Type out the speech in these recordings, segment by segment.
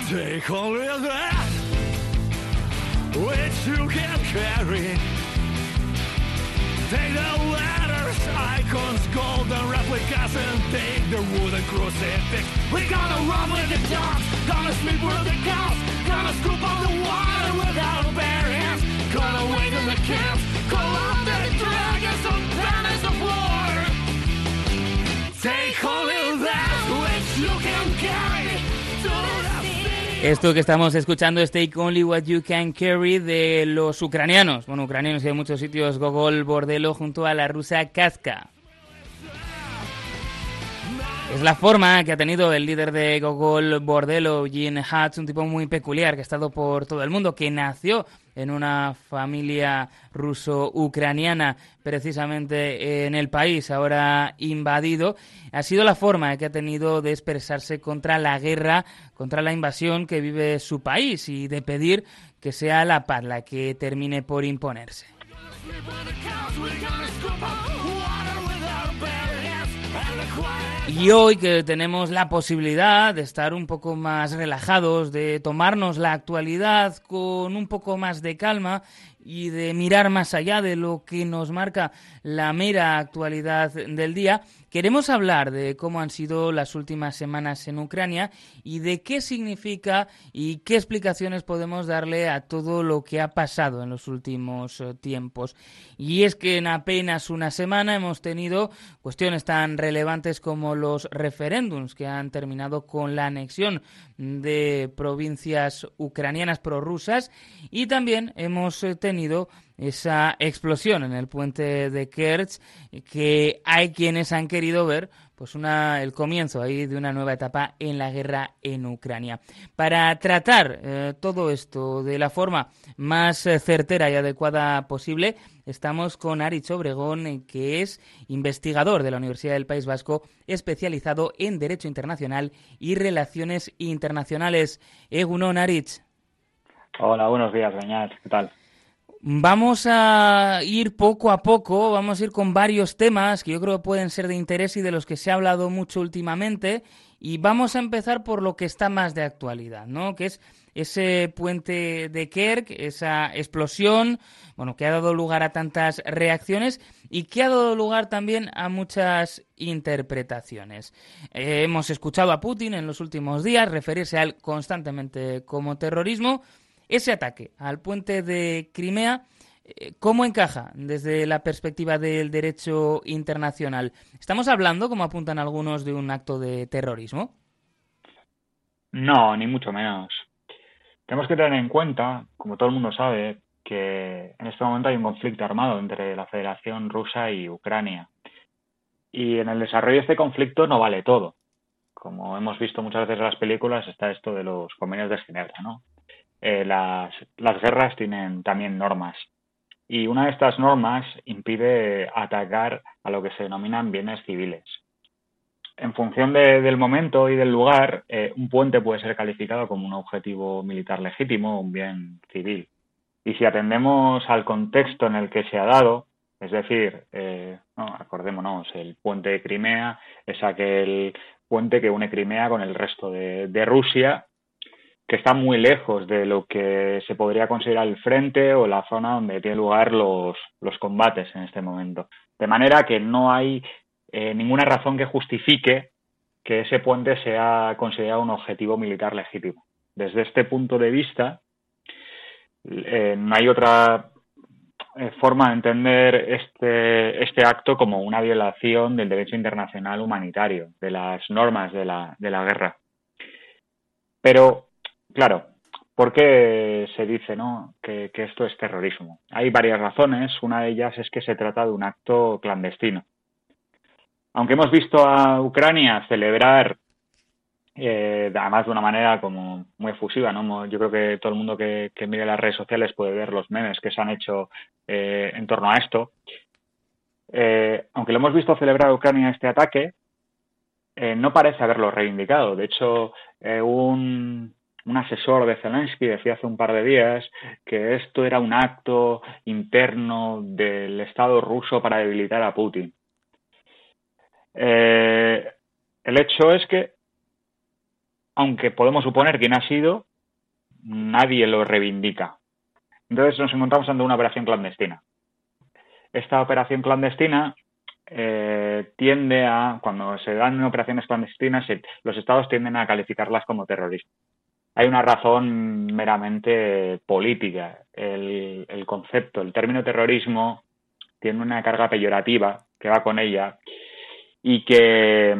Take only that which you can carry. Take the letters, icons, golden replicas, and take the wooden crucifix. We're gonna run with the dogs, gonna sleep with the cows, gonna scoop up the water without bare hands, gonna wait in the camps, call out the dragons of banners of war. Take only that which you can carry to the city. Esto que estamos escuchando es Take Only What You Can Carry de los ucranianos. Bueno, ucranianos y en muchos sitios, Gogol Bordello junto a la rusa Kazka. Es la forma que ha tenido el líder de Gogol Bordello, Jin Hatch, un tipo muy peculiar que ha estado por todo el mundo, que nació en una familia ruso-ucraniana, precisamente en el país ahora invadido. Ha sido la forma que ha tenido de expresarse contra la guerra, contra la invasión que vive su país y de pedir que sea la paz la que termine por imponerse. Y hoy que tenemos la posibilidad de estar un poco más relajados, de tomarnos la actualidad con un poco más de calma y de mirar más allá de lo que nos marca la mera actualidad del día, queremos hablar de cómo han sido las últimas semanas en Ucrania y de qué significa y qué explicaciones podemos darle a todo lo que ha pasado en los últimos tiempos. Y es que en apenas una semana hemos tenido cuestiones tan relevantes como los referéndums que han terminado con la anexión de provincias ucranianas prorrusas y también hemos tenido esa explosión en el puente de Kerch, que hay quienes han querido ver pues el comienzo ahí de una nueva etapa en la guerra en Ucrania. Para tratar todo esto de la forma más certera y adecuada posible, estamos con Aritz Obregón, que es investigador de la Universidad del País Vasco, especializado en Derecho Internacional y Relaciones Internacionales. Egunon, Aritz. Hola, buenos días, Beñat. ¿Qué tal? Vamos a ir poco a poco, vamos a ir con varios temas que yo creo que pueden ser de interés y de los que se ha hablado mucho últimamente, y vamos a empezar por lo que está más de actualidad, ¿no? Que es ese puente de Kerch, esa explosión, bueno, que ha dado lugar a tantas reacciones y que ha dado lugar también a muchas interpretaciones. Hemos escuchado a Putin en los últimos días referirse a él constantemente como terrorismo. Ese ataque al puente de Crimea, ¿cómo encaja desde la perspectiva del derecho internacional? ¿Estamos hablando, como apuntan algunos, de un acto de terrorismo? No, ni mucho menos. Tenemos que tener en cuenta, como todo el mundo sabe, que en este momento hay un conflicto armado entre la Federación Rusa y Ucrania. Y en el desarrollo de este conflicto no vale todo. Como hemos visto muchas veces en las películas, está esto de los convenios de Ginebra, ¿no? Las guerras tienen también normas y una de estas normas impide atacar a lo que se denominan bienes civiles. En función del momento y del lugar, un puente puede ser calificado como un objetivo militar legítimo o un bien civil. Y si atendemos al contexto en el que se ha dado, es decir, acordémonos, el puente de Crimea es aquel puente que une Crimea con el resto de Rusia, que está muy lejos de lo que se podría considerar el frente o la zona donde tienen lugar los combates en este momento. De manera que no hay ninguna razón que justifique que ese puente sea considerado un objetivo militar legítimo. Desde este punto de vista, no hay otra forma de entender este acto como una violación del derecho internacional humanitario, de las normas de la guerra. Pero claro, ¿por qué se dice, ¿no?, que esto es terrorismo? Hay varias razones. Una de ellas es que se trata de un acto clandestino. Aunque hemos visto a Ucrania celebrar, además de una manera como muy efusiva, ¿no? Yo creo que todo el mundo que mire las redes sociales puede ver los memes que se han hecho en torno a esto. Aunque lo hemos visto celebrar a Ucrania este ataque, no parece haberlo reivindicado. De hecho, un asesor de Zelensky decía hace un par de días que esto era un acto interno del Estado ruso para debilitar a Putin. El hecho es que aunque podemos suponer quién ha sido, nadie lo reivindica. Entonces nos encontramos ante una operación clandestina. Esta operación clandestina tiende a, cuando se dan operaciones clandestinas, los estados tienden a calificarlas como terrorismo. Hay una razón meramente política. El concepto, el término terrorismo tiene una carga peyorativa que va con ella y que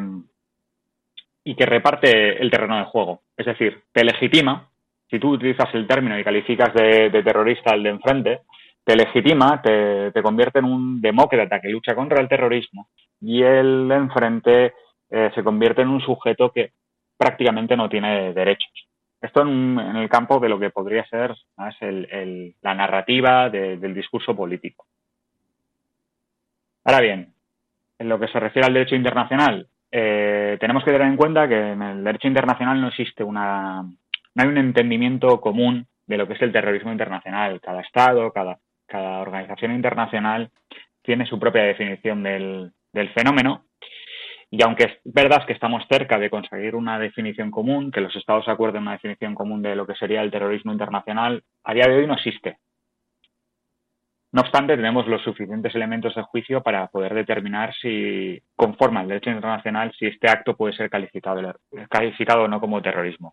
reparte el terreno de juego. Es decir, te legitima, si tú utilizas el término y calificas de terrorista al de enfrente, te legitima, te convierte en un demócrata que lucha contra el terrorismo, y el de enfrente se convierte en un sujeto que prácticamente no tiene derechos. Esto en el campo de lo que podría ser más la narrativa del discurso político. Ahora bien, en lo que se refiere al derecho internacional, tenemos que tener en cuenta que en el derecho internacional no existe no hay un entendimiento común de lo que es el terrorismo internacional. Cada Estado, cada organización internacional tiene su propia definición del fenómeno, y aunque es verdad que estamos cerca de conseguir una definición común, que los Estados acuerden una definición común de lo que sería el terrorismo internacional, a día de hoy no existe. No obstante, tenemos los suficientes elementos de juicio para poder determinar si, conforme al derecho internacional, si este acto puede ser calificado o no como terrorismo.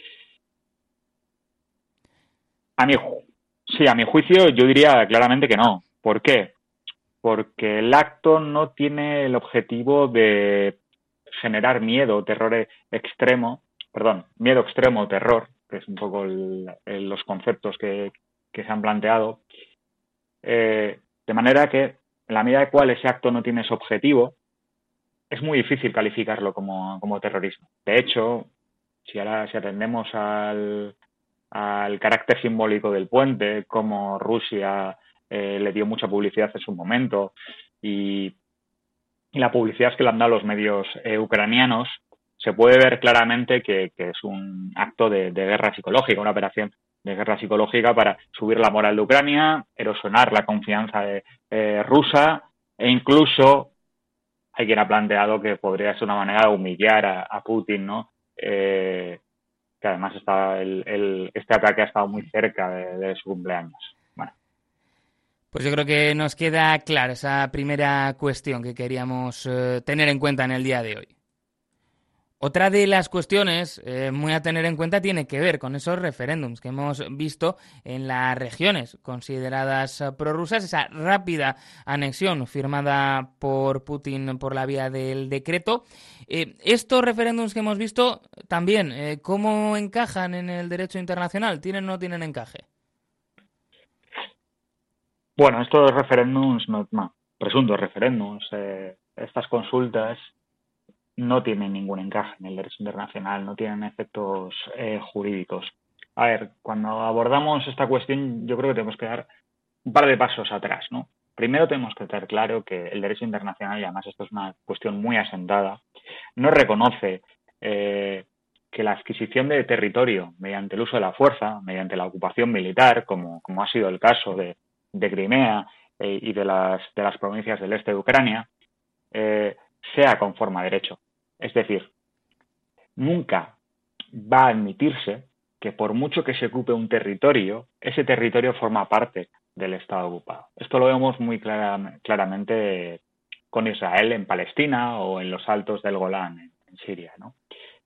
A mi juicio, yo diría claramente que no. ¿Por qué? Porque el acto no tiene el objetivo de generar miedo o miedo extremo o terror, que es un poco los conceptos que se han planteado. De manera que, en la medida de cual ese acto no tiene ese objetivo, es muy difícil calificarlo como terrorismo. De hecho, si atendemos al carácter simbólico del puente, como Rusia le dio mucha publicidad en su momento, y la publicidad que le han dado los medios ucranianos, se puede ver claramente que es un acto de guerra psicológica, una operación de guerra psicológica para subir la moral de Ucrania, erosionar la confianza rusa, e incluso hay quien ha planteado que podría ser una manera de humillar a Putin, ¿no? Que además este ataque ha estado muy cerca de su cumpleaños. Bueno. Pues yo creo que nos queda clara esa primera cuestión que queríamos tener en cuenta en el día de hoy. Otra de las cuestiones muy a tener en cuenta tiene que ver con esos referéndums que hemos visto en las regiones consideradas prorrusas, esa rápida anexión firmada por Putin por la vía del decreto. Estos referéndums que hemos visto también, ¿cómo encajan en el derecho internacional? ¿Tienen o no tienen encaje? Bueno, estos referéndums, presuntos referéndums, estas consultas no tienen ningún encaje en el derecho internacional, no tienen efectos jurídicos. A ver, cuando abordamos esta cuestión, yo creo que tenemos que dar un par de pasos atrás, ¿no? Primero tenemos que tener claro que el derecho internacional, y además esto es una cuestión muy asentada, no reconoce que la adquisición de territorio mediante el uso de la fuerza, mediante la ocupación militar, como ha sido el caso de Crimea y de las provincias del este de Ucrania, sea conforme a derecho. Es decir, nunca va a admitirse que por mucho que se ocupe un territorio, ese territorio forma parte del Estado ocupado. Esto lo vemos muy claramente con Israel en Palestina o en los altos del Golán en Siria, ¿no?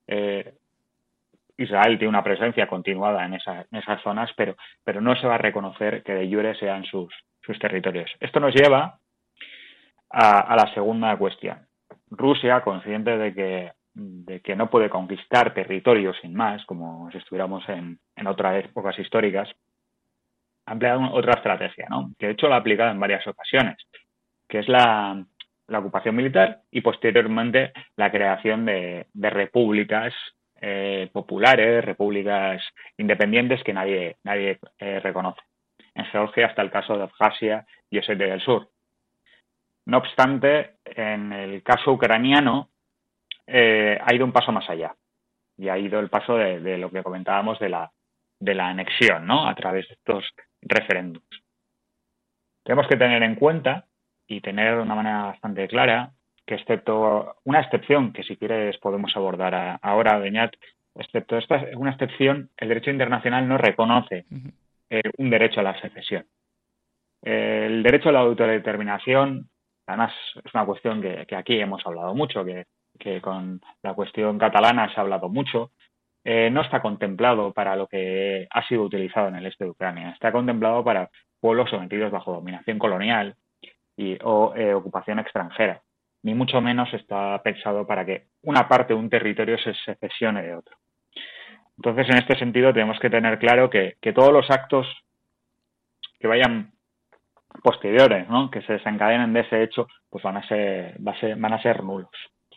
Israel tiene una presencia continuada en esas zonas, pero no se va a reconocer que de jure sean sus territorios. Esto nos lleva a la segunda cuestión. Rusia, consciente de que no puede conquistar territorios sin más, como si estuviéramos en otras épocas históricas, ha empleado otra estrategia, ¿no? Que de hecho la ha aplicado en varias ocasiones, que es la ocupación militar y posteriormente la creación de repúblicas populares, repúblicas independientes que nadie reconoce. En Georgia está el caso de Abjasia y Osetia del Sur. No obstante, en el caso ucraniano ha ido un paso más allá y ha ido el paso de lo que comentábamos de la anexión, ¿no? A través de estos referéndums. Tenemos que tener en cuenta y tener de una manera bastante clara que, excepto una excepción que si quieres podemos abordar ahora, Beñat, excepto esta es una excepción, el derecho internacional no reconoce un derecho a la secesión. El derecho a la autodeterminación, además, es una cuestión que aquí hemos hablado mucho, que con la cuestión catalana se ha hablado mucho. No está contemplado para lo que ha sido utilizado en el este de Ucrania. Está contemplado para pueblos sometidos bajo dominación colonial o ocupación extranjera. Ni mucho menos está pensado para que una parte de un territorio se secesione de otro. Entonces, en este sentido, tenemos que tener claro que todos los actos que vayan posteriores, ¿no?, que se desencadenen de ese hecho, pues van a ser nulos.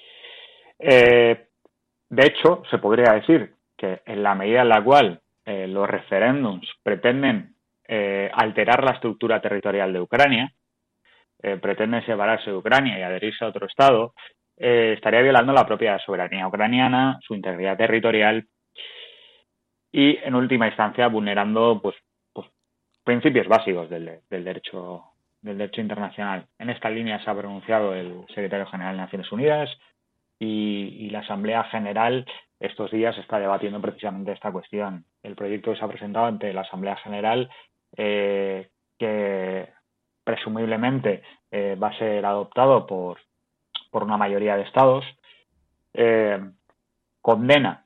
De hecho, se podría decir que en la medida en la cual los referéndums pretenden alterar la estructura territorial de Ucrania, pretenden separarse de Ucrania y adherirse a otro Estado, estaría violando la propia soberanía ucraniana, su integridad territorial y, en última instancia, vulnerando pues principios básicos del derecho internacional. En esta línea se ha pronunciado el secretario general de Naciones Unidas y la Asamblea General estos días está debatiendo precisamente esta cuestión. El proyecto que se ha presentado ante la Asamblea General, que presumiblemente va a ser adoptado por una mayoría de estados, condena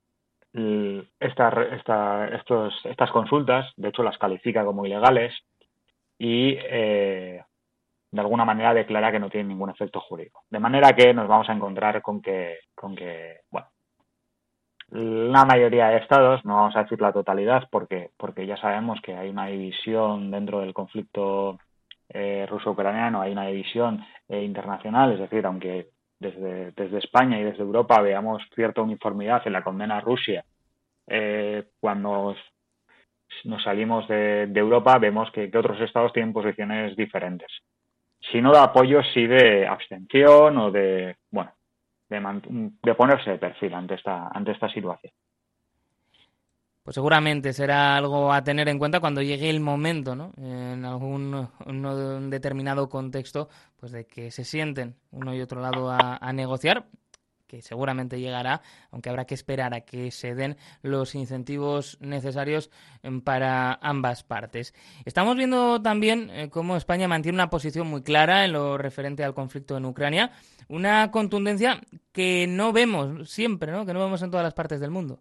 estas consultas, de hecho las califica como ilegales y de alguna manera declara que no tienen ningún efecto jurídico. De manera que nos vamos a encontrar con que bueno, la mayoría de estados, no vamos a decir la totalidad porque ya sabemos que hay una división dentro del conflicto ruso-ucraniano, hay una división internacional, es decir, aunque desde España y desde Europa veamos cierta uniformidad en la condena a Rusia, cuando nos salimos de Europa vemos que otros estados tienen posiciones diferentes. Si no de apoyo, sí de abstención o de ponerse de perfil ante esta situación. Pues seguramente será algo a tener en cuenta cuando llegue el momento, ¿no?, en un determinado contexto, pues de que se sienten uno y otro lado a negociar, que seguramente llegará, aunque habrá que esperar a que se den los incentivos necesarios para ambas partes. Estamos viendo también cómo España mantiene una posición muy clara en lo referente al conflicto en Ucrania, una contundencia que no vemos siempre, ¿no?, que no vemos en todas las partes del mundo.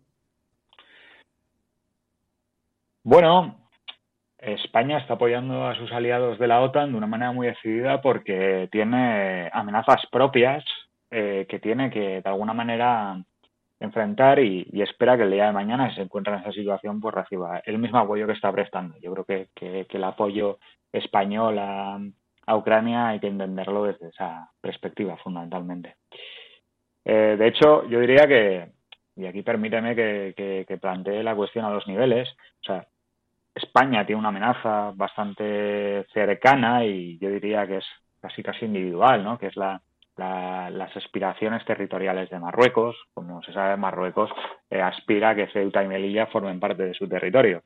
Bueno, España está apoyando a sus aliados de la OTAN de una manera muy decidida porque tiene amenazas propias que tiene que de alguna manera enfrentar y espera que el día de mañana, si se encuentra en esa situación, pues reciba el mismo apoyo que está prestando. Yo creo que el apoyo español a Ucrania hay que entenderlo desde esa perspectiva fundamentalmente. De hecho, yo diría y aquí permíteme que plantee la cuestión a dos niveles, o sea, España tiene una amenaza bastante cercana y yo diría que es casi individual, ¿no?, que es las aspiraciones territoriales de Marruecos. Como se sabe, Marruecos aspira a que Ceuta y Melilla formen parte de su territorio.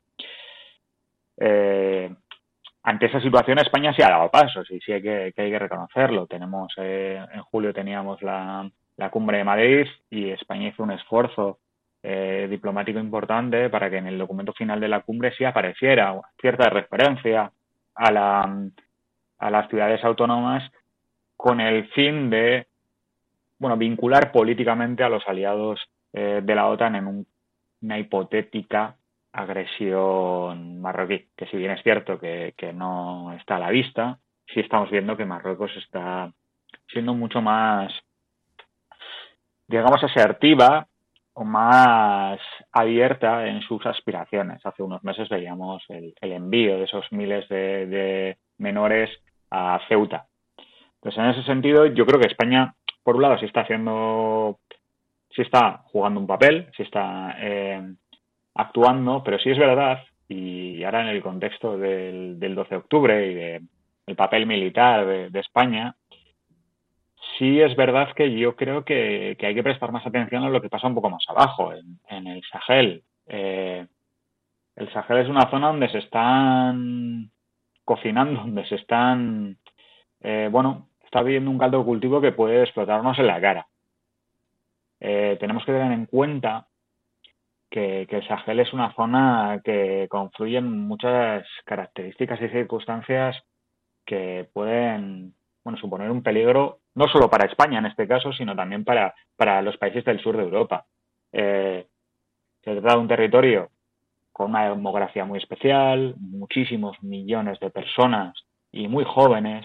Ante esa situación España sí ha dado pasos y sí hay que reconocerlo. En julio teníamos la cumbre de Madrid y España hizo un esfuerzo diplomático importante para que en el documento final de la cumbre sí apareciera cierta referencia a las ciudades autónomas con el fin de vincular políticamente a los aliados de la OTAN en una hipotética agresión marroquí, que si bien es cierto que no está a la vista, sí estamos viendo que Marruecos está siendo mucho más, digamos, asertiva o más abierta en sus aspiraciones. Hace unos meses veíamos el envío de esos miles de menores a Ceuta. Entonces, en ese sentido, yo creo que España, por un lado, sí está jugando un papel, sí está actuando, pero sí es verdad, y ahora en el contexto del 12 de octubre y del papel militar de España, sí es verdad que yo creo que hay que prestar más atención a lo que pasa un poco más abajo, en el Sahel. El Sahel es una zona donde se están cocinando, donde se están, está habiendo un caldo de cultivo que puede explotarnos en la cara. Tenemos que tener en cuenta que el Sahel es una zona que confluyen muchas características y circunstancias que pueden, bueno, suponer un peligro no solo para España en este caso, sino también para los países del sur de Europa. Se trata de un territorio con una demografía muy especial, muchísimos millones de personas y muy jóvenes,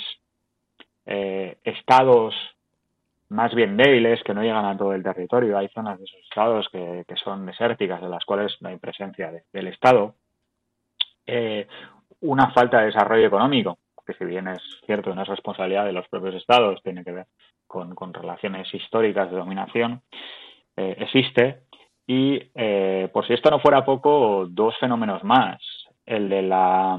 estados más bien débiles que no llegan a todo el territorio. Hay zonas de esos estados que son desérticas, de las cuales no hay presencia del Estado. Una falta de desarrollo económico, que si bien es cierto, no es responsabilidad de los propios estados, tiene que ver con relaciones históricas de dominación, existe. Y por si esto no fuera poco, dos fenómenos más. El de la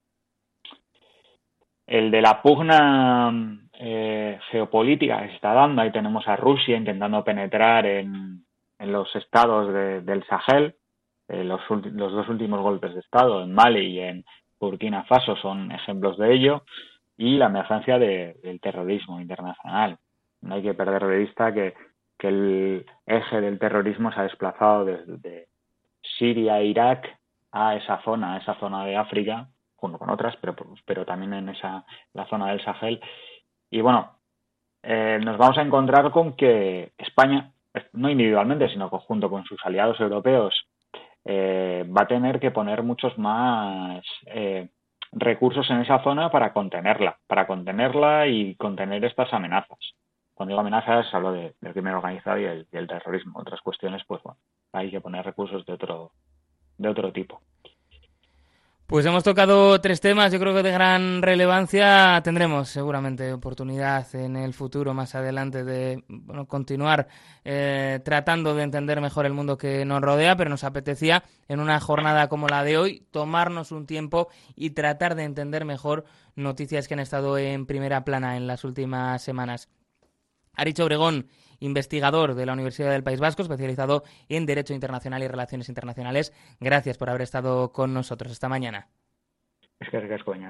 pugna geopolítica que se está dando. Ahí tenemos a Rusia intentando penetrar en los estados del Sahel. Los dos últimos golpes de estado en Mali y en Burkina Faso son ejemplos de ello, y la emergencia del terrorismo internacional. No hay que perder de vista que el eje del terrorismo se ha desplazado desde Siria e Irak a esa zona de África, junto con otras, pero también en la zona del Sahel. Y bueno, nos vamos a encontrar con que España, no individualmente, sino conjunto con sus aliados europeos, va a tener que poner muchos más recursos en esa zona para contenerla y contener estas amenazas. Cuando digo amenazas hablo del crimen organizado y el terrorismo. Otras cuestiones, pues bueno, hay que poner recursos de otro tipo. Pues hemos tocado tres temas, yo creo que de gran relevancia. Tendremos seguramente oportunidad en el futuro, más adelante, de continuar tratando de entender mejor el mundo que nos rodea, pero nos apetecía, en una jornada como la de hoy, tomarnos un tiempo y tratar de entender mejor noticias que han estado en primera plana en las últimas semanas. Aritz Obregón, investigador de la Universidad del País Vasco, especializado en Derecho Internacional y Relaciones Internacionales. Gracias por haber estado con nosotros esta mañana. Es que es coña.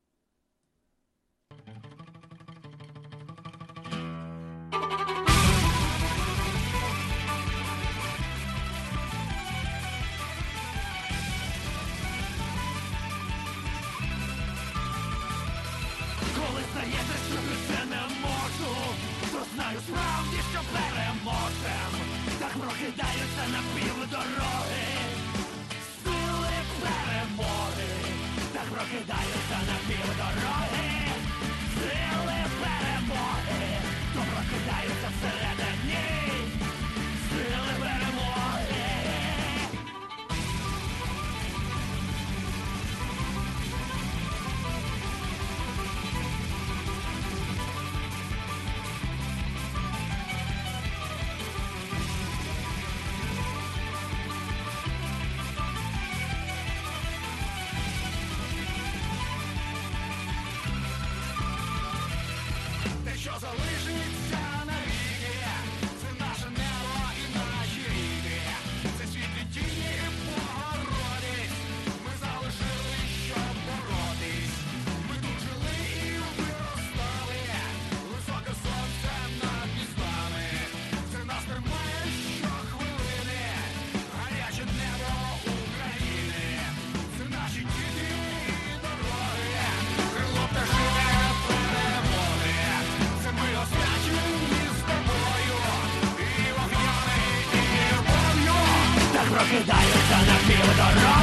Знаю, справді, що переможем, так прокидаються на півдороги, сили перемоги, так прокидаються на півдороги, сили перемоги, то прокидаються всередині, сили перемоги. Залишиться навіки, це наше небо і наші ріки, це світлі тіні Богородиць, ми залишили, щоб боротись, ми тут жили і виростали, високе сонце над містами, це нас тримає щохвилини, гаряче небо України, це наші діти і дороги, крило пташине перемоги. Ми освячені з тобою, і вогнями, і любов'ю, так прокидаються на півдорога.